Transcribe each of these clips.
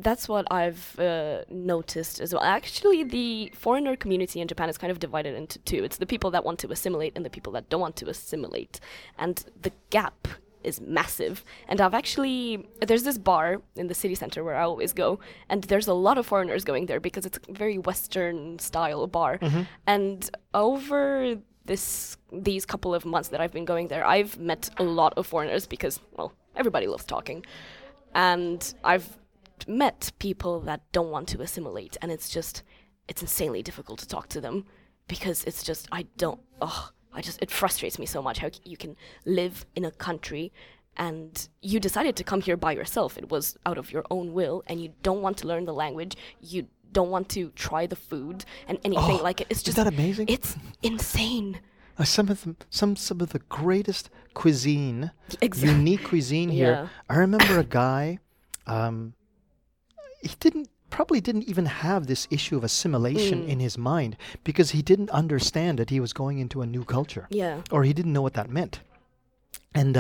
That's what I've noticed as well. Actually, the foreigner community in Japan is kind of divided into two. It's the people that want to assimilate and the people that don't want to assimilate. And the gap is massive. And there's this bar in the city center where I always go, and there's a lot of foreigners going there because it's a very Western style bar. And over these couple of months that I've been going there, I've met a lot of foreigners because, well, everybody loves talking. And I've met people that don't want to assimilate, and it's insanely difficult to talk to them because it's just, it frustrates me so much how you can live in a country and you decided to come here by yourself. It was out of your own will, and you don't want to learn the language. You don't want to try the food and anything like it. It's just, isn't that amazing? It's insane. Some of the greatest cuisine, unique cuisine Yeah. here. I remember a guy, he probably didn't even have this issue of assimilation in his mind because he didn't understand that he was going into a new culture. Yeah. Or he didn't know what that meant. And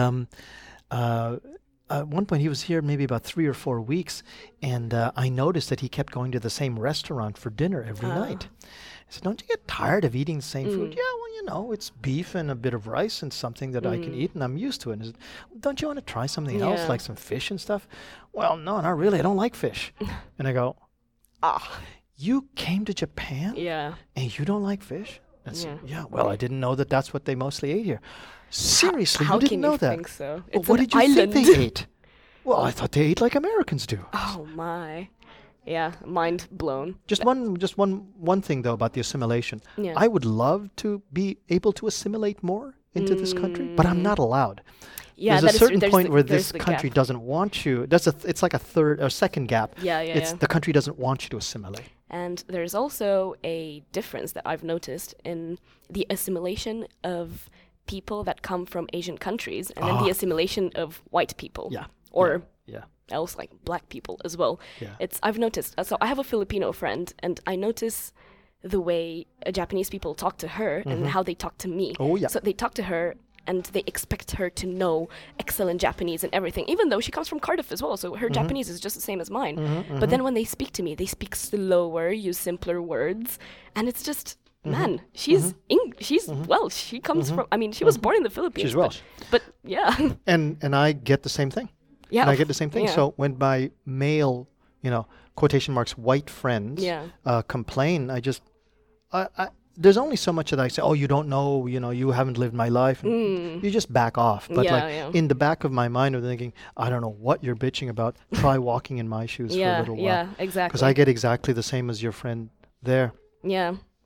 at one point he was here maybe about 3 or 4 weeks, and I noticed that he kept going to the same restaurant for dinner every night. I said, don't you get tired of eating the same food? Yeah, well, it's beef and a bit of rice and something that I can eat, and I'm used to it. And he said, don't you want to try something else, like some fish and stuff? Well, no, not really. I don't like fish. And I go, you came to Japan? Yeah. And you don't like fish? And so, well, I didn't know that that's what they mostly ate here. Seriously, How you didn't can know you that? think so? Well, It's what an did you island. think they ate? Well, I thought they ate like Americans do. Oh my. Yeah, mind blown. Just one thing though about the assimilation. Yeah. I would love to be able to assimilate more into this country, but I'm not allowed. Yeah, there's a certain point where there's this the country gap. doesn't want you. It's like a third or second gap. Yeah. The country doesn't want you to assimilate. And there's also a difference that I've noticed in the assimilation of people that come from Asian countries and then the assimilation of white people. Yeah. Or Yeah. else like black people as well. Yeah. I've noticed. So I have a Filipino friend, and I notice the way Japanese people talk to her and how they talk to me. Oh, yeah. So they talk to her and they expect her to know excellent Japanese and everything, even though she comes from Cardiff as well. So her Japanese is just the same as mine. But then when they speak to me, they speak slower, use simpler words, and it's just. Man, she's Welsh. She comes from. I mean, she was born in the Philippines. She's Welsh. But yeah, And I get the same thing. yeah. And I get the same thing. Yeah. So when my male, quotation marks, white friends complain, there's only so much that I say, oh, you don't know, you haven't lived my life. And you just back off. But in the back of my mind, I'm thinking, I don't know what you're bitching about. Try walking in my shoes for a little while. Yeah, exactly. Because I get exactly the same as your friend there. Yeah,